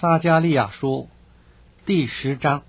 撒迦利亚书第10章。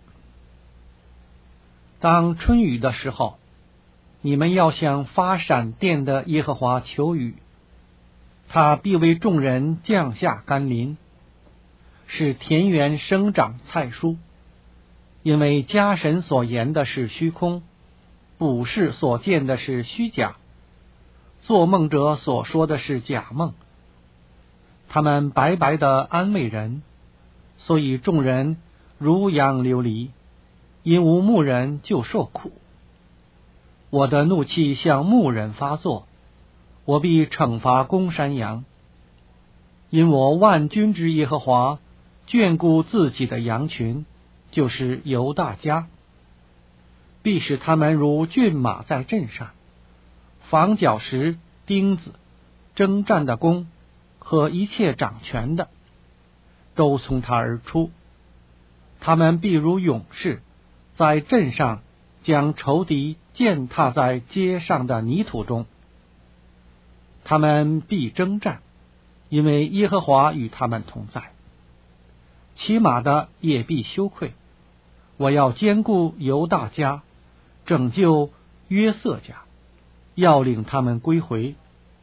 当春雨的时候，你们要向发闪电的耶和华求雨，他必为众人降下甘霖，使田园生长菜蔬。因为家神所言的是虚空，卜士所见的是虚假，做梦者所说的是假梦。他们白白的安慰人，所以众人如羊流离，因无牧人就受苦。我的怒气向牧人发作，我必惩罚公山羊。因我万军之耶和华眷顾自己的羊群，就是犹大家，必使他们如骏马在阵上，防角石、钉子、征战的弓和一切掌权的，都从他而出。他们必如勇士，在阵上将仇敌践踏在街上的泥土中。他们必征战，因为耶和华与他们同在。骑马的也必羞愧。我要兼顾犹大家，拯救约瑟家，要领他们归回。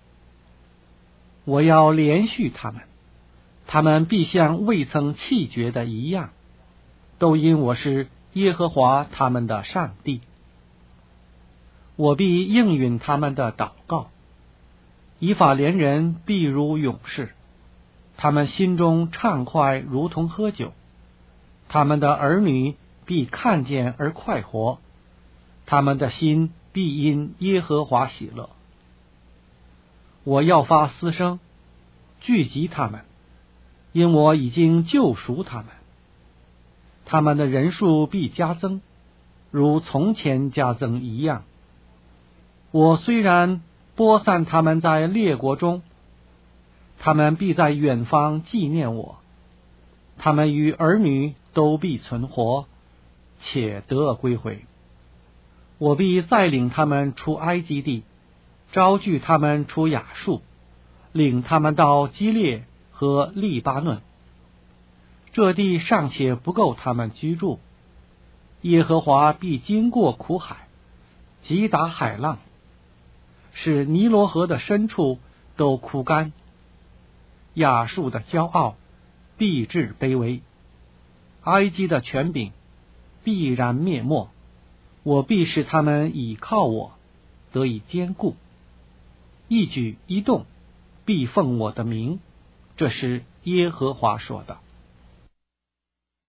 我要连续他们，他们必像未曾弃绝的一样，都因我是耶和华他们的上帝。我必应允他们的祷告，以法莲人必如勇士，他们心中畅快如同喝酒，他们的儿女必看见而快活，他们的心必因耶和华喜乐。我要发嘶声，聚集他们，因我已经救赎他们。他们的人数必加增，如从前加增一样。我虽然播散他们在列国中，他们必在远方纪念我。他们与儿女都必存活，且得归回。我必再领他们出埃及地，招聚他们出亚述，领他们到基列和利巴嫩。这地尚且不够他们居住，耶和华必经过苦海，击打海浪，使尼罗河的深处都枯干。亚述的骄傲必致卑微，埃及的权柄必然灭没。我必使他们倚靠我，得以坚固，一举一动必奉我的名。这是耶和华说的。